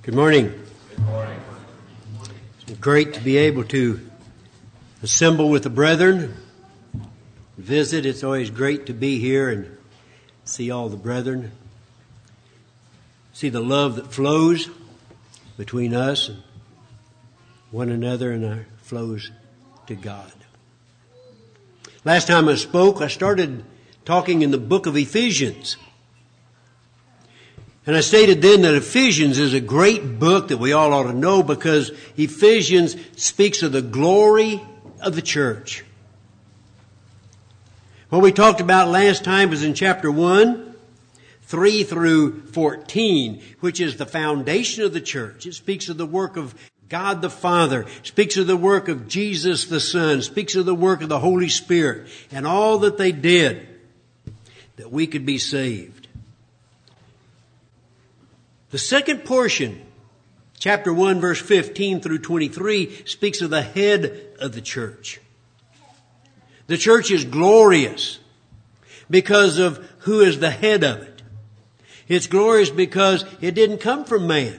Good morning. Good morning. It's great to be able to assemble with the brethren, visit. It's always great to be here and see all the brethren, see the love that flows between us and one another and our flows to God. Last time I spoke, I started talking in the book of Ephesians. And I stated then that Ephesians is a great book that we all ought to know because Ephesians speaks of the glory of the church. What we talked about last time was in chapter 1, 3 through 14, which is the foundation of the church. It speaks of the work of God the Father, speaks of the work of Jesus the Son, speaks of the work of the Holy Spirit, and all that they did that we could be saved. The second portion, chapter 1, verse 15 through 23, speaks of the head of the church. The church is glorious because of who is the head of it. It's glorious because it didn't come from man.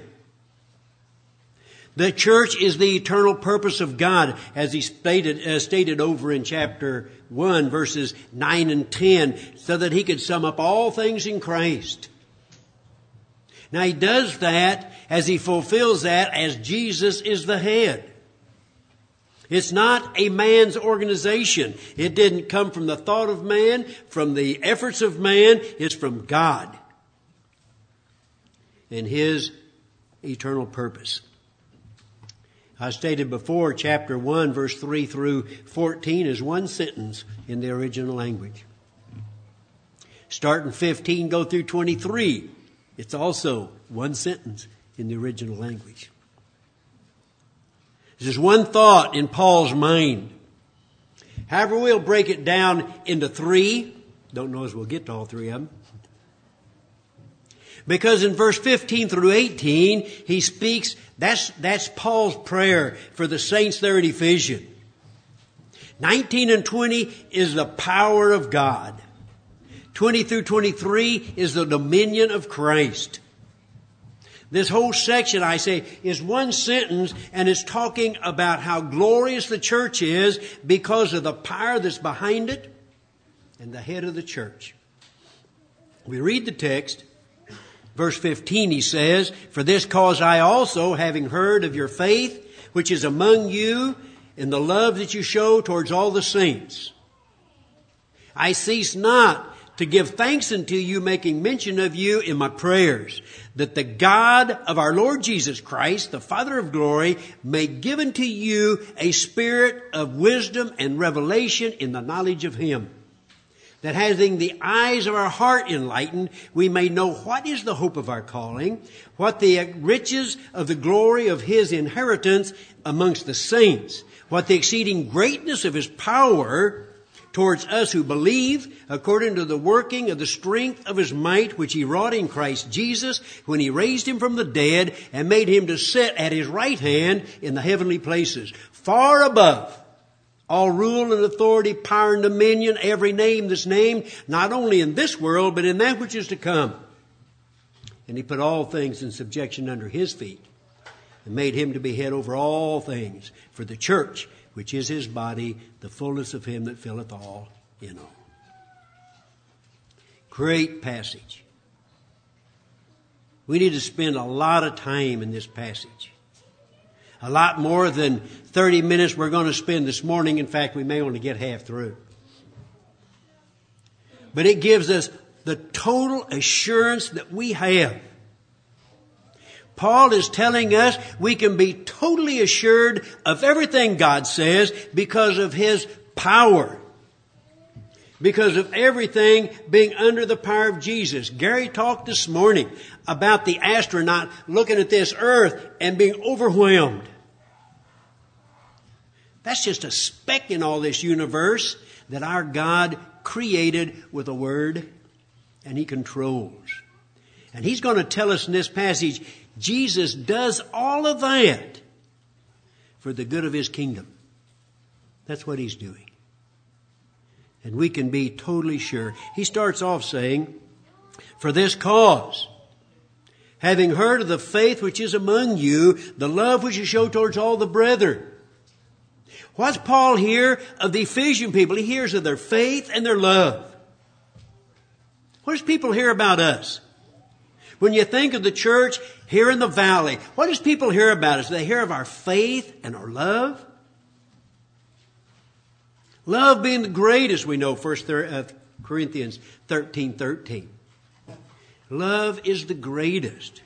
The church is the eternal purpose of God, as he stated over in chapter 1, verses 9 and 10, so that he could sum up all things in Christ. Now he does that as he fulfills that as Jesus is the head. It's not a man's organization. It didn't come from the thought of man, from the efforts of man. It's from God and His eternal purpose. I stated before, chapter 1, verse 3 through 14 is one sentence in the original language. Starting 15, go through 23. It's also one sentence in the original language. There's one thought in Paul's mind. However, we'll break it down into three. Don't know as we'll get to all three of them. Because in verse 15 through 18, he speaks, that's Paul's prayer for the saints there in Ephesians. 19 and 20 is the power of God. 20 through 23 is the dominion of Christ. This whole section, I say, is one sentence, and it's talking about how glorious the church is because of the power that's behind it and the head of the church. We read the text. Verse 15, he says, "For this cause I also, having heard of your faith, which is among you, and the love that you show towards all the saints, I cease not to give thanks unto you, making mention of you in my prayers, that the God of our Lord Jesus Christ, the Father of glory, may give unto you a spirit of wisdom and revelation in the knowledge of Him, that having the eyes of our heart enlightened, we may know what is the hope of our calling, what the riches of the glory of His inheritance amongst the saints, what the exceeding greatness of His power towards us who believe, according to the working of the strength of His might, which He wrought in Christ Jesus, when He raised Him from the dead and made Him to sit at His right hand in the heavenly places, far above all rule and authority, power and dominion, every name that's named, not only in this world, but in that which is to come. And He put all things in subjection under His feet, and made Him to be head over all things for the church, which is His body, the fullness of Him that filleth all in all." Great passage. We need to spend a lot of time in this passage. A lot more than 30 minutes we're going to spend this morning. In fact, we may only get half through. But it gives us the total assurance that we have. Paul is telling us we can be totally assured of everything God says because of His power. Because of everything being under the power of Jesus. Gary talked this morning about the astronaut looking at this earth and being overwhelmed. That's just a speck in all this universe that our God created with a word, and He controls. And He's going to tell us in this passage, Jesus does all of that for the good of His kingdom. That's what He's doing. And we can be totally sure. He starts off saying, "For this cause having heard of the faith which is among you, the love which you show towards all the brethren. What's Paul hear of the Ephesian people? He hears of their faith and their love. What does people hear about us? When you think of the church here in the valley, what does people hear about us? They hear of our faith and our love. Love being the greatest, we know, 1 Corinthians 13:13. Love is the greatest.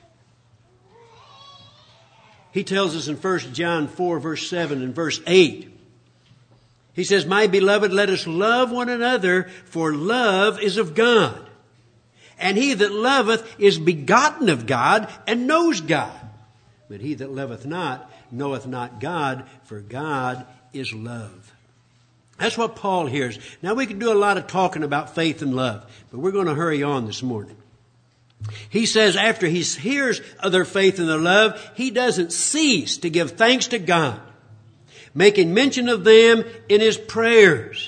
He tells us in 1 John 4, verse 7 and verse 8. He says, "My beloved, let us love one another, for love is of God. And he that loveth is begotten of God and knows God. But he that loveth not knoweth not God, for God is love." That's what Paul hears. Now we could do a lot of talking about faith and love, but we're going to hurry on this morning. He says after he hears of their faith and their love, he doesn't cease to give thanks to God, making mention of them in his prayers.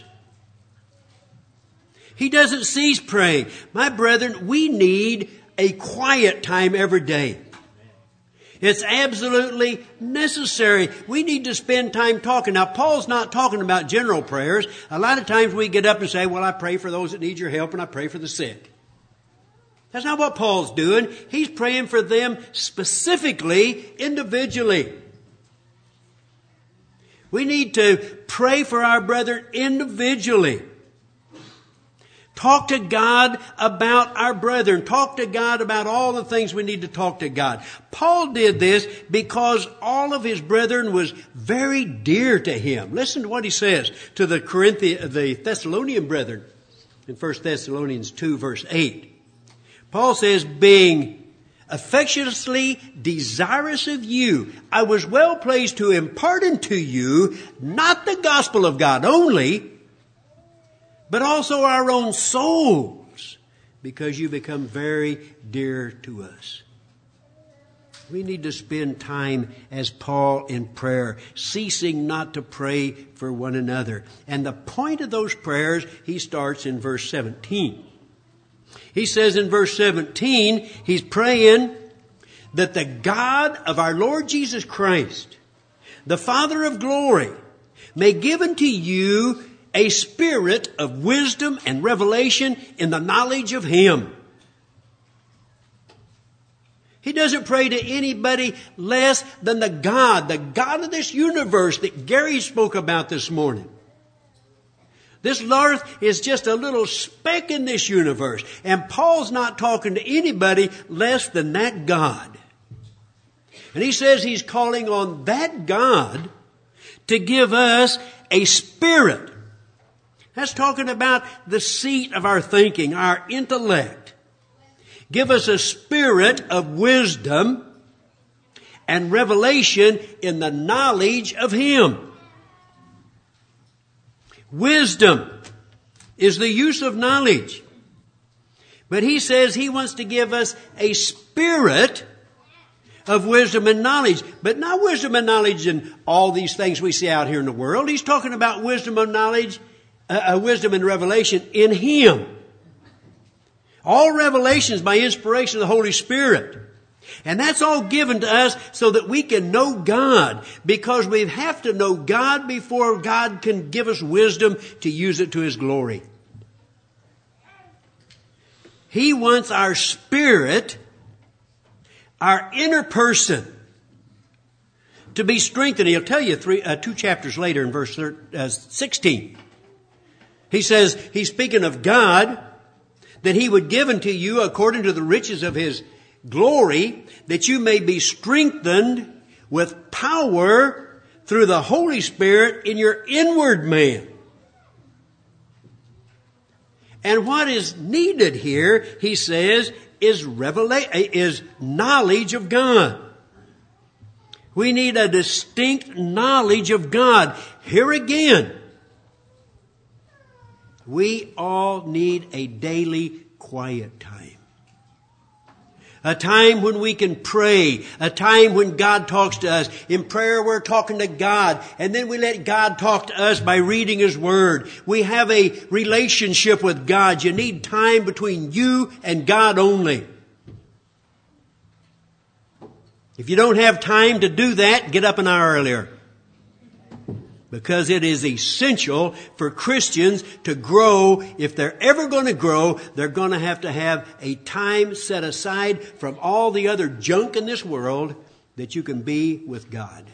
He doesn't cease praying. My brethren, we need a quiet time every day. It's absolutely necessary. We need to spend time talking. Now, Paul's not talking about general prayers. A lot of times we get up and say, well, I pray for those that need your help and I pray for the sick. That's not what Paul's doing. He's praying for them specifically, individually. We need to pray for our brethren individually. Talk to God about our brethren. Talk to God about all the things we need to talk to God. Paul did this because all of his brethren was very dear to him. Listen to what he says to the Thessalonian brethren in 1 Thessalonians 2 verse 8. Paul says, "Being affectionately desirous of you, I was well pleased to impart unto you not the gospel of God only, but also our own souls, because you become very dear to us." We need to spend time as Paul in prayer, ceasing not to pray for one another. And the point of those prayers, he starts in verse 17. He says in verse 17, he's praying that the God of our Lord Jesus Christ, the Father of glory, may give unto you a spirit of wisdom and revelation in the knowledge of Him. He doesn't pray to anybody less than the God of this universe that Gary spoke about this morning. This earth is just a little speck in this universe. And Paul's not talking to anybody less than that God. And he says he's calling on that God to give us a spirit. That's talking about the seat of our thinking, our intellect. Give us a spirit of wisdom and revelation in the knowledge of Him. Wisdom is the use of knowledge. But he says he wants to give us a spirit of wisdom and knowledge. But not wisdom and knowledge in all these things we see out here in the world. He's talking about wisdom and knowledge, wisdom and revelation in Him. All revelations by inspiration of the Holy Spirit. And that's all given to us so that we can know God, because we have to know God before God can give us wisdom to use it to His glory. He wants our spirit, our inner person, to be strengthened. He'll tell you 2 chapters later in verse 16. He says, he's speaking of God, that He would give unto you according to the riches of His glory, that you may be strengthened with power through the Holy Spirit in your inward man. And what is needed here, he says, is knowledge of God. We need a distinct knowledge of God. Here again, we all need a daily quiet time. A time when we can pray. A time when God talks to us. In prayer we're talking to God. And then we let God talk to us by reading His Word. We have a relationship with God. You need time between you and God only. If you don't have time to do that, get up an hour earlier. Because it is essential for Christians to grow. If they're ever going to grow, they're going to have a time set aside from all the other junk in this world that you can be with God.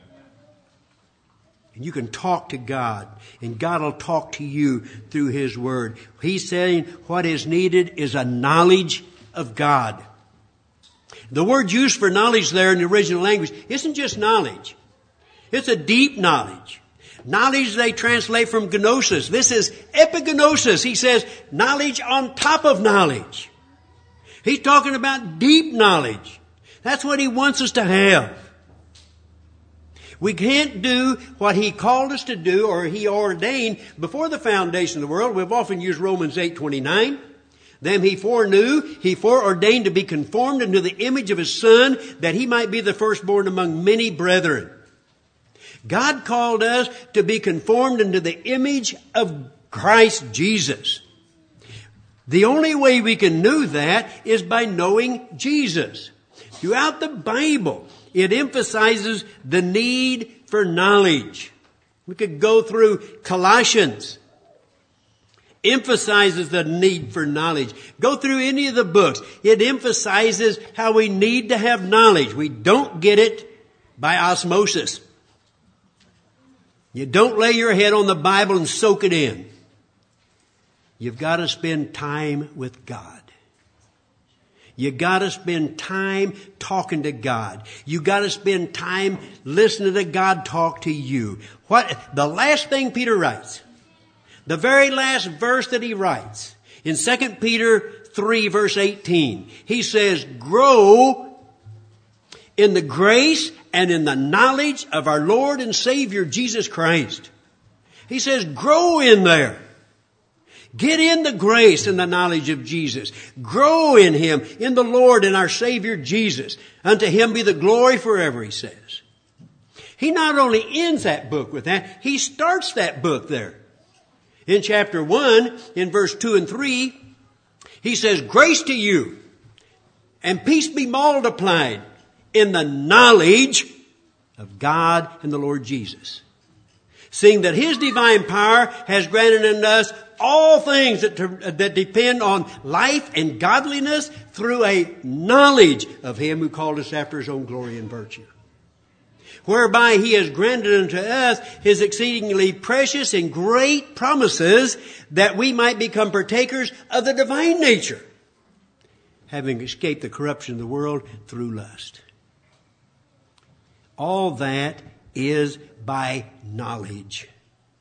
And you can talk to God, and God will talk to you through His Word. He's saying what is needed is a knowledge of God. The word used for knowledge there in the original language isn't just knowledge. It's a deep knowledge. Knowledge they translate from gnosis. This is epignosis. He says knowledge on top of knowledge. He's talking about deep knowledge. That's what He wants us to have. We can't do what He called us to do or He ordained before the foundation of the world. We've often used Romans 8:29. Them He foreknew, He foreordained to be conformed into the image of His Son, that He might be the firstborn among many brethren. God called us to be conformed into the image of Christ Jesus. The only way we can know that is by knowing Jesus. Throughout the Bible, it emphasizes the need for knowledge. We could go through Colossians. Emphasizes the need for knowledge. Go through any of the books. It emphasizes how we need to have knowledge. We don't get it by osmosis. You don't lay your head on the Bible and soak it in. You've got to spend time with God. You got to spend time talking to God. You got to spend time listening to God talk to you. The last thing Peter writes, the very last verse that he writes, in 2 Peter 3 verse 18, he says, grow in the grace and in the knowledge of our Lord and Savior Jesus Christ. He says, grow in there. Get in the grace and the knowledge of Jesus. Grow in Him, in the Lord and our Savior Jesus. Unto Him be the glory forever, he says. He not only ends that book with that, he starts that book there. In chapter 1, in verse 2 and 3, he says, grace to you and peace be multiplied in the knowledge of God and the Lord Jesus. Seeing that His divine power has granted unto us all things that depend on life and godliness through a knowledge of Him who called us after His own glory and virtue. Whereby He has granted unto us His exceedingly precious and great promises, that we might become partakers of the divine nature, having escaped the corruption of the world through lust. All that is by knowledge.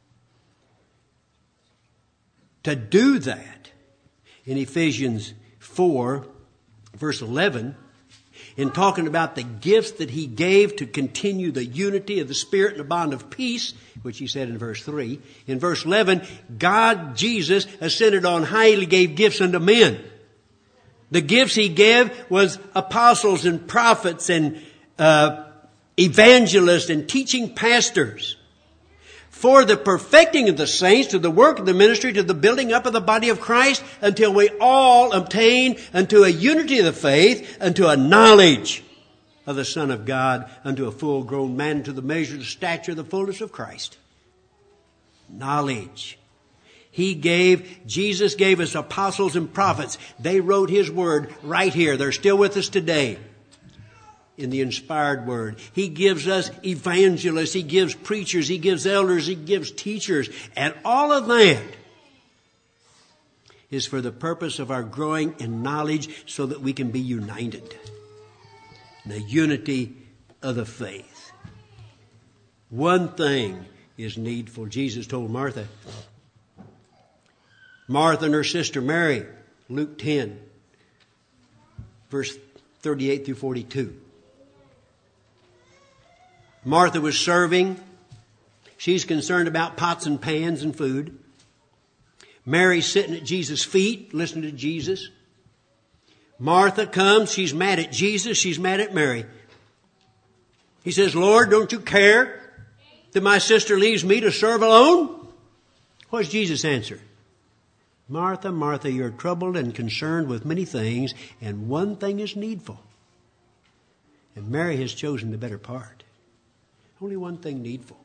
To do that, in Ephesians 4, verse 11, in talking about the gifts that He gave to continue the unity of the Spirit and the bond of peace, which He said in verse 3. In verse 11, God, Jesus, ascended on high, He gave gifts unto men. The gifts He gave was apostles and prophets and evangelists and teaching pastors. For the perfecting of the saints, to the work of the ministry, to the building up of the body of Christ, until we all obtain unto a unity of the faith, unto a knowledge of the Son of God, unto a full grown man, to the measure of the stature of the fullness of Christ. Knowledge. Jesus gave us apostles and prophets. They wrote His word right here. They're still with us today. In the inspired word. He gives us evangelists, He gives preachers, He gives elders, He gives teachers. And all of that is for the purpose of our growing in knowledge so that we can be united. The unity of the faith. One thing is needful. Jesus told Martha and her sister Mary, Luke 10, verse 38 through 42. Martha was serving. She's concerned about pots and pans and food. Mary's sitting at Jesus' feet, listening to Jesus. Martha comes. She's mad at Jesus. She's mad at Mary. He says, Lord, don't you care that my sister leaves me to serve alone? What's Jesus' answer? Martha, Martha, you're troubled and concerned with many things, and one thing is needful. And Mary has chosen the better part. Only one thing needful.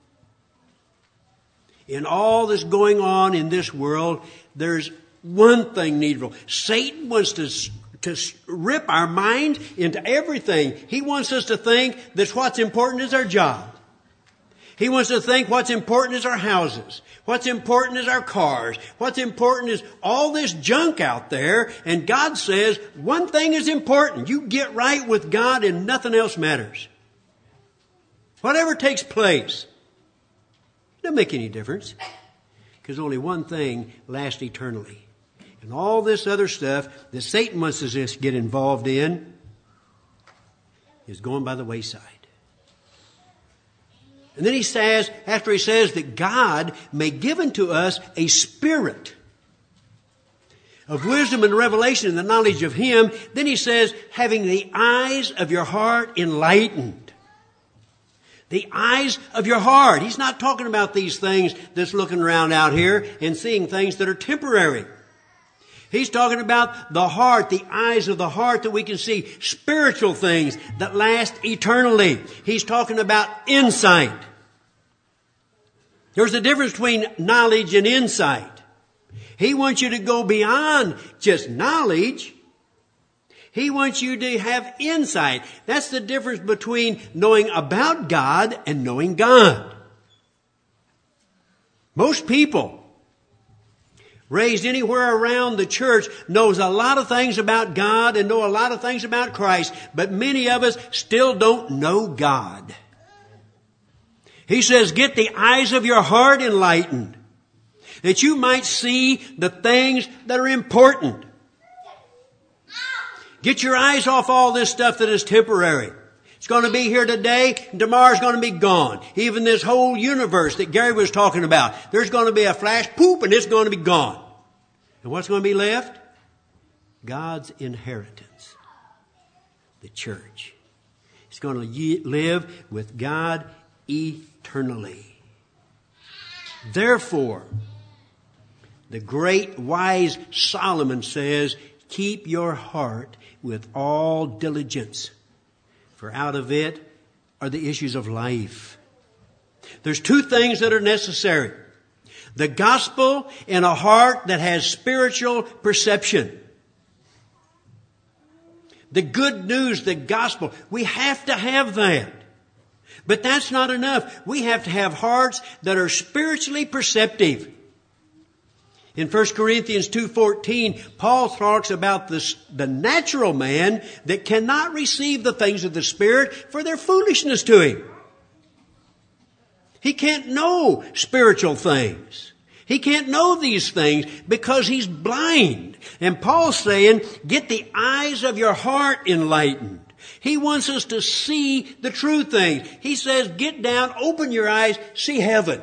In all that's going on in this world, there's one thing needful. Satan wants to rip our mind into everything. He wants us to think that what's important is our job. He wants to think what's important is our houses. What's important is our cars. What's important is all this junk out there. And God says one thing is important. You get right with God and nothing else matters. Whatever takes place, it doesn't make any difference. Because only one thing lasts eternally. And all this other stuff that Satan wants us to get involved in is going by the wayside. And then he says, after he says that God may give unto us a spirit of wisdom and revelation and the knowledge of Him, then he says, having the eyes of your heart enlightened. The eyes of your heart. He's not talking about these things that's looking around out here and seeing things that are temporary. He's talking about the heart, the eyes of the heart that we can see spiritual things that last eternally. He's talking about insight. There's a difference between knowledge and insight. He wants you to go beyond just knowledge. He wants you to have insight. That's the difference between knowing about God and knowing God. Most people raised anywhere around the church knows a lot of things about God and know a lot of things about Christ, but many of us still don't know God. He says, get the eyes of your heart enlightened, that you might see the things that are important. Get your eyes off all this stuff that is temporary. It's going to be here today, and tomorrow's going to be gone. Even this whole universe that Gary was talking about, there's going to be a flash, poop, and it's going to be gone. And what's going to be left? God's inheritance. The church. It's going to live with God eternally. Therefore, the great wise Solomon says, keep your heart with all diligence, for out of it are the issues of life. There's two things that are necessary. The gospel and a heart that has spiritual perception. The good news, the gospel, we have to have that. But that's not enough. We have to have hearts that are spiritually perceptive. In 1 Corinthians 2:14, Paul talks about the natural man that cannot receive the things of the Spirit for their foolishness to him. He can't know spiritual things. He can't know these things because he's blind. And Paul's saying, get the eyes of your heart enlightened. He wants us to see the true things. He says, get down, open your eyes, see heaven.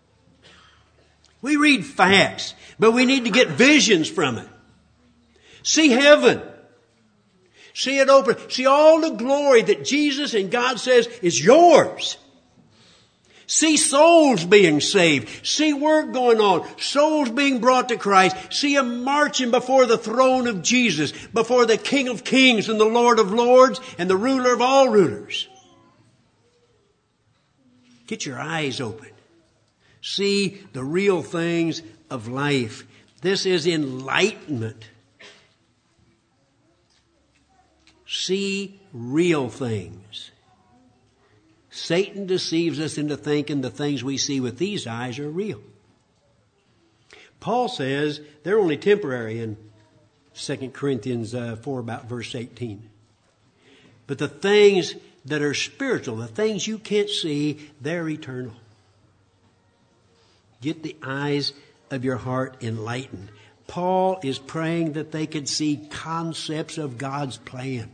We read facts, but we need to get visions from it. See heaven. See it open. See all the glory that Jesus and God says is yours. See souls being saved. See work going on. Souls being brought to Christ. See them marching before the throne of Jesus, before the King of Kings and the Lord of Lords and the ruler of all rulers. Get your eyes open. See the real things of life. This is enlightenment. See real things. Satan deceives us into thinking the things we see with these eyes are real. Paul says they're only temporary in 2 Corinthians 4 about verse 18. But the things that are spiritual, the things you can't see, they're eternal. Get the eyes of your heart enlightened. Paul is praying that they could see concepts of God's plan.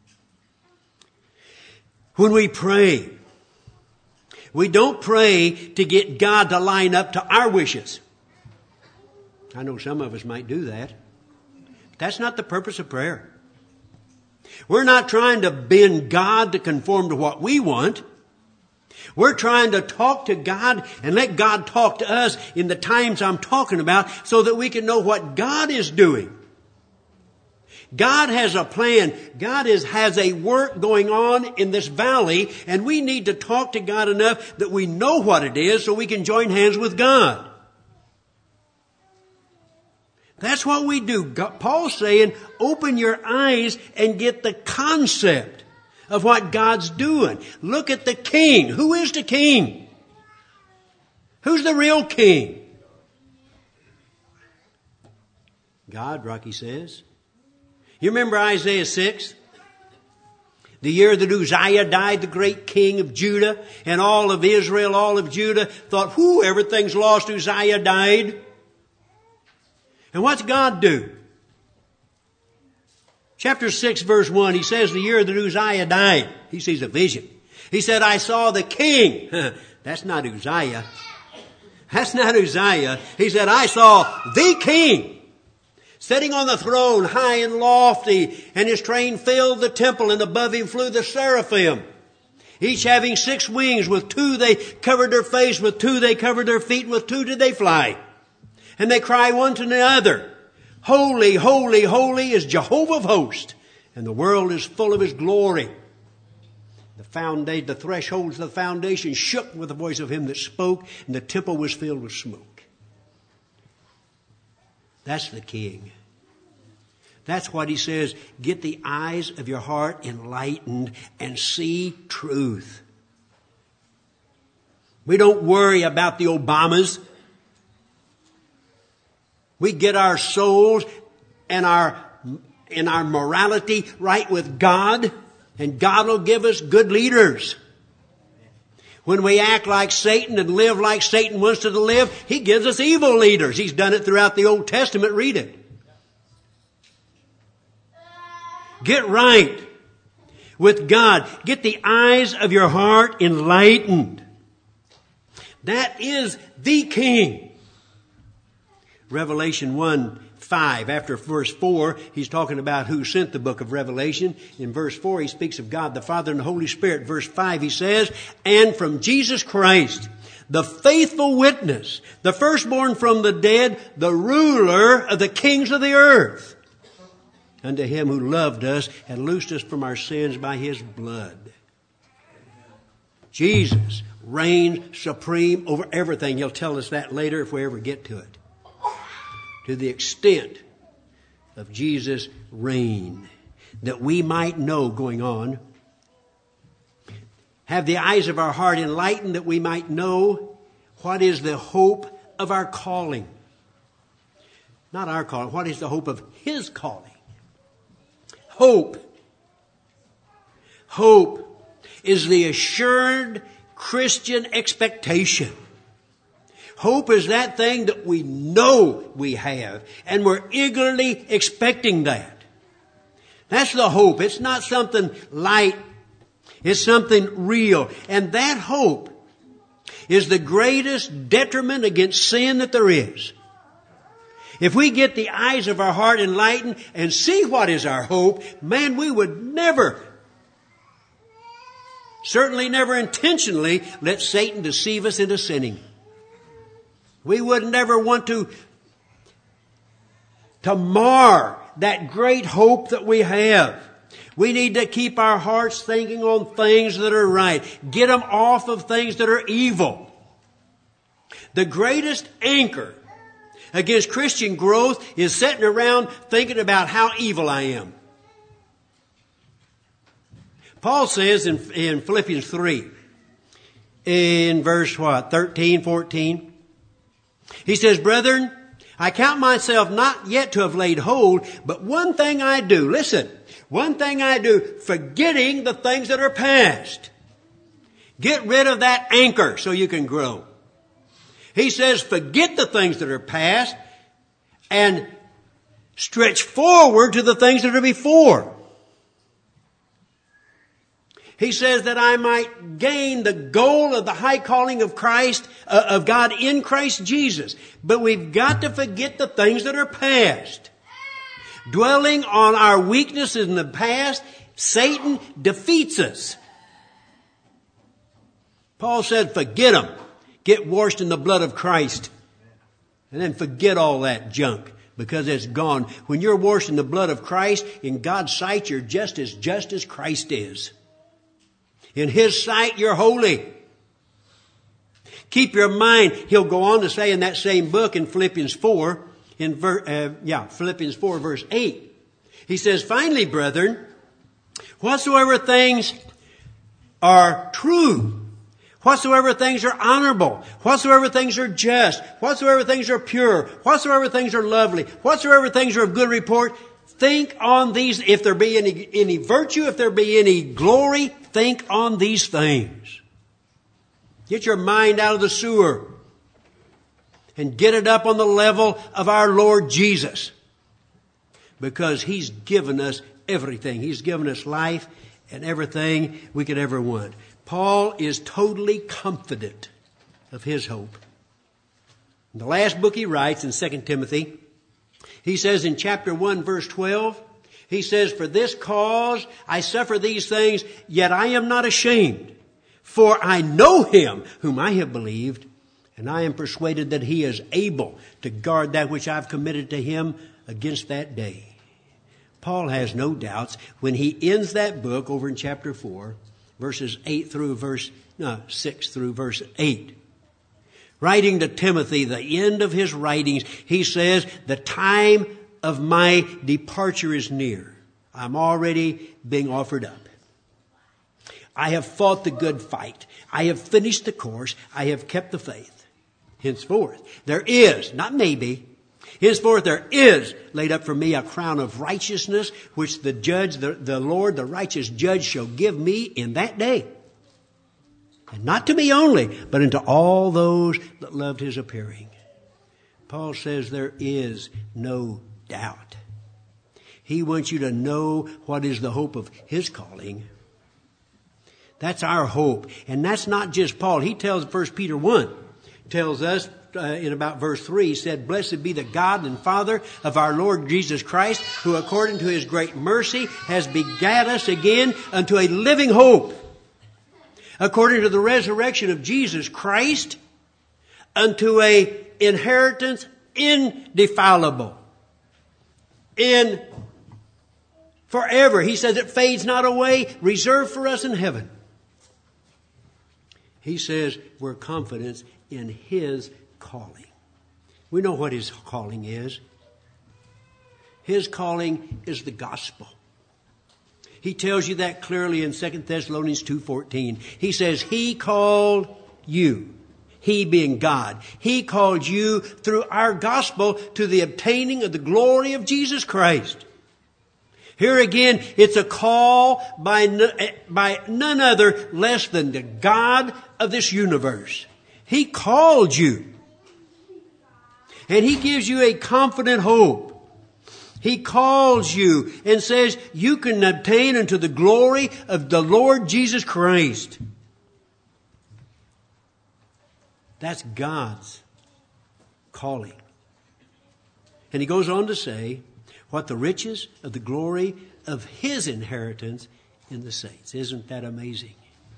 When we pray, we don't pray to get God to line up to our wishes. I know some of us might do that. That's not the purpose of prayer. We're not trying to bend God to conform to what we want. We're trying to talk to God and let God talk to us in the times I'm talking about so that we can know what God is doing. God has a plan. God has a work going on in this valley, and we need to talk to God enough that we know what it is so we can join hands with God. That's what we do. Paul's saying, open your eyes and get the concept of what God's doing. Look at the king. Who is the king? Who's the real king? God, Rocky says. You remember Isaiah 6? The year that Uzziah died, the great king of Judah, and all of Israel, all of Judah thought, whoo, everything's lost. Uzziah died. And what's God do? Chapter 6, verse 1, he says the year that Uzziah died, he sees a vision. He said, I saw the king. That's not Uzziah. That's not Uzziah. He said, I saw the king sitting on the throne, high and lofty, and his train filled the temple, and above him flew the seraphim. Each having 6 wings, with 2 they covered their face, with 2 they covered their feet, with 2 did they fly. And they cry one to another, Holy, holy, holy is Jehovah of hosts, and the world is full of his glory. The thresholds of the foundation shook with the voice of him that spoke, and the temple was filled with smoke. That's the king. That's what he says, get the eyes of your heart enlightened and see truth. We don't worry about the Obamas. We get our souls and our morality right with God, and God will give us good leaders. When we act like Satan and live like Satan wants us to live, He gives us evil leaders. He's done it throughout the Old Testament. Read it. Get right with God. Get the eyes of your heart enlightened. That is the King. Revelation 1:5, after verse 4, he's talking about who sent the book of Revelation. In verse 4, he speaks of God the Father and the Holy Spirit. Verse 5, he says, and from Jesus Christ, the faithful witness, the firstborn from the dead, the ruler of the kings of the earth, unto him who loved us and loosed us from our sins by his blood. Jesus reigns supreme over everything. He'll tell us that later if we ever get to it. To the extent of Jesus' reign, that we might know going on. Have the eyes of our heart enlightened, that we might know what is the hope of our calling. Not our calling. What is the hope of His calling? Hope. Hope is the assured Christian expectation. Hope is that thing that we know we have, and we're eagerly expecting that. That's the hope. It's not something light. It's something real. And that hope is the greatest detriment against sin that there is. If we get the eyes of our heart enlightened and see what is our hope, man, we would never, certainly never intentionally, let Satan deceive us into sinning. We would never want to mar that great hope that we have. We need to keep our hearts thinking on things that are right. Get them off of things that are evil. The greatest anchor against Christian growth is sitting around thinking about how evil I am. Paul says in Philippians 3, in verse 13, 14, he says, brethren, I count myself not yet to have laid hold, but one thing I do. Listen, one thing I do, forgetting the things that are past. Get rid of that anchor so you can grow. He says, forget the things that are past and stretch forward to the things that are before. He says that I might gain the goal of the high calling of Christ, of God in Christ Jesus. But we've got to forget the things that are past. Dwelling on our weaknesses in the past, Satan defeats us. Paul said, forget them. Get washed in the blood of Christ. And then forget all that junk. because it's gone. When you're washed in the blood of Christ, in God's sight, you're just as Christ is. In His sight, you're holy. Keep your mind. He'll go on to say in that same book in Philippians 4, Philippians 4 verse 8. He says, finally, brethren, whatsoever things are true, whatsoever things are honorable, whatsoever things are just, whatsoever things are pure, whatsoever things are lovely, whatsoever things are of good report, think on these. If there be any virtue, if there be any glory, think on these things. Get your mind out of the sewer and get it up on the level of our Lord Jesus. Because He's given us everything. He's given us life and everything we could ever want. Paul is totally confident of his hope. In the last book he writes in 2 Timothy, he says in chapter 1 verse 12, he says, for this cause I suffer these things, yet I am not ashamed. For I know Him whom I have believed, and I am persuaded that He is able to guard that which I've committed to Him against that day. Paul has no doubts when he ends that book over in chapter 4, verses 6 through verse 8. Writing to Timothy, the end of his writings, he says, the time of my departure is near. I'm already being offered up. I have fought the good fight. I have finished the course. I have kept the faith. Henceforth, there is, not maybe, henceforth there is laid up for me a crown of righteousness, which the judge, the Lord, the righteous judge, shall give me in that day. And not to me only, but unto all those that loved His appearing. Paul says there is no doubt. He wants you to know what is the hope of His calling. That's our hope. And that's not just Paul. He tells 1 Peter 1, tells us in about verse 3, he said, blessed be the God and Father of our Lord Jesus Christ, who according to His great mercy has begat us again unto a living hope, according to the resurrection of Jesus Christ, unto a inheritance indefilable, in forever. He says it fades not away, reserved for us in heaven. He says we're confident in His calling. We know what His calling is. His calling is the gospel. He tells you that clearly in 2 Thessalonians 2:14. He says, He called you, He being God, He called you through our gospel to the obtaining of the glory of Jesus Christ. Here again, it's a call by none other less than the God of this universe. He called you. And He gives you a confident hope. He calls you and says you can obtain unto the glory of the Lord Jesus Christ. That's God's calling. And He goes on to say, what the riches of the glory of His inheritance in the saints. Isn't that amazing?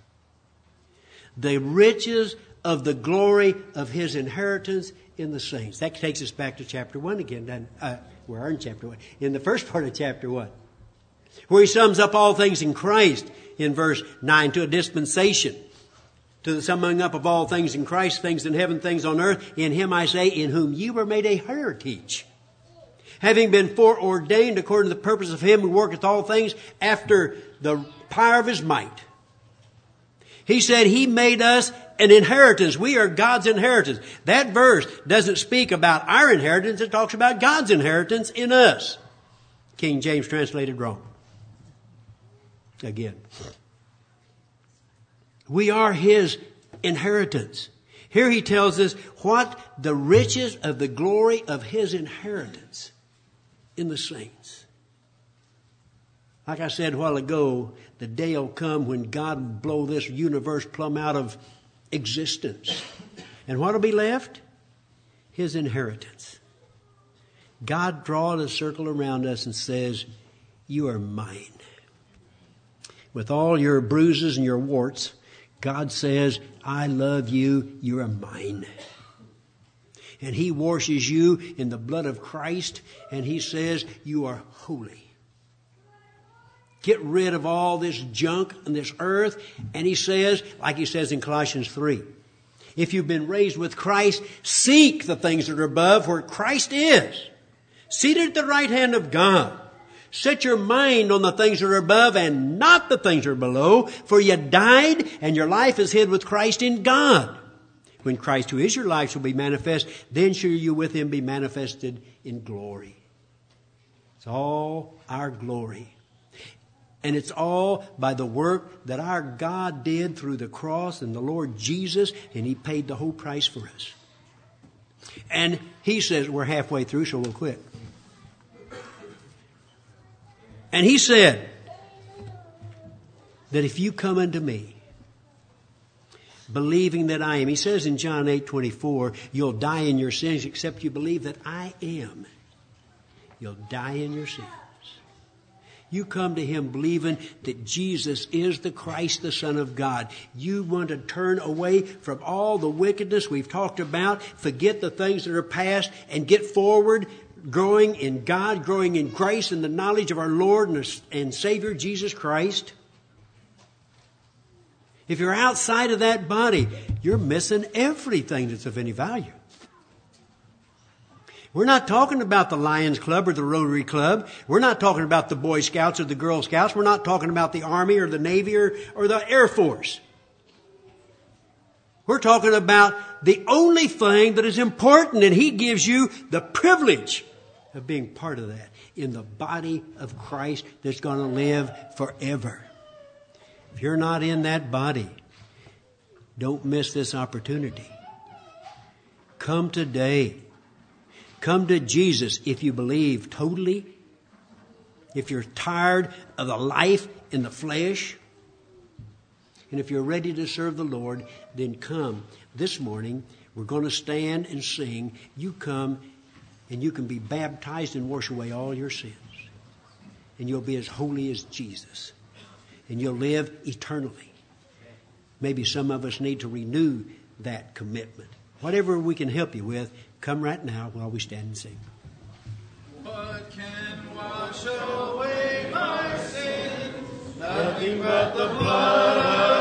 The riches of the glory of His inheritance in the saints. That takes us back to chapter 1 again. We are in chapter 1. In the first part of chapter 1. Where he sums up all things in Christ in verse 9 to a dispensation. To the summing up of all things in Christ, things in heaven, things on earth. In Him I say, in whom ye were made a heritage. Having been foreordained according to the purpose of Him who worketh all things after the power of His might. He said He made us an inheritance. We are God's inheritance. That verse doesn't speak about our inheritance. It talks about God's inheritance in us. King James translated wrong. Again. We are His inheritance. Here he tells us what the riches of the glory of His inheritance in the saints. Like I said a while ago, the day will come when God will blow this universe plumb out of existence. And what will be left? His inheritance. God draws a circle around us and says, you are mine. With all your bruises and your warts, God says, I love you, you are mine. And He washes you in the blood of Christ, and He says you are holy. Get rid of all this junk on this earth. And He says, like He says in Colossians 3, if you've been raised with Christ, seek the things that are above where Christ is, seated at the right hand of God. Set your mind on the things that are above and not the things that are below, for you died and your life is hid with Christ in God. When Christ, who is your life, shall be manifest, then shall you with Him be manifested in glory. It's all our glory. And it's all by the work that our God did through the cross and the Lord Jesus, and He paid the whole price for us. And He says, we're halfway through, so we'll quit. And He said that if you come unto me, believing that I am, He says in John 8:24, you'll die in your sins except you believe that I am. You'll die in your sins. You come to Him believing that Jesus is the Christ, the Son of God. You want to turn away from all the wickedness we've talked about, forget the things that are past, and get forward, growing in God, growing in grace and the knowledge of our Lord and Savior Jesus Christ. If you're outside of that body, you're missing everything that's of any value. We're not talking about the Lions Club or the Rotary Club. We're not talking about the Boy Scouts or the Girl Scouts. We're not talking about the Army or the Navy or the Air Force. We're talking about the only thing that is important, and He gives you the privilege of being part of that in the body of Christ that's going to live forever. If you're not in that body, don't miss this opportunity. Come today. Come to Jesus if you believe totally. If you're tired of the life in the flesh. And if you're ready to serve the Lord, then come. This morning, we're going to stand and sing. You come and you can be baptized and wash away all your sins. And you'll be as holy as Jesus. And you'll live eternally. Maybe some of us need to renew that commitment. Whatever we can help you with, come right now while we stand and sing. What can wash away my sins? Nothing but the blood of